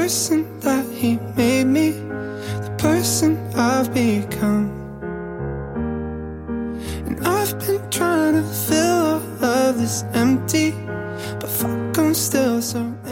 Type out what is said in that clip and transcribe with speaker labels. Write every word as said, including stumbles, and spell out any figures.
Speaker 1: person that he made me, the person I've become. And I've been trying to fill all of this empty, but fuck, I'm still so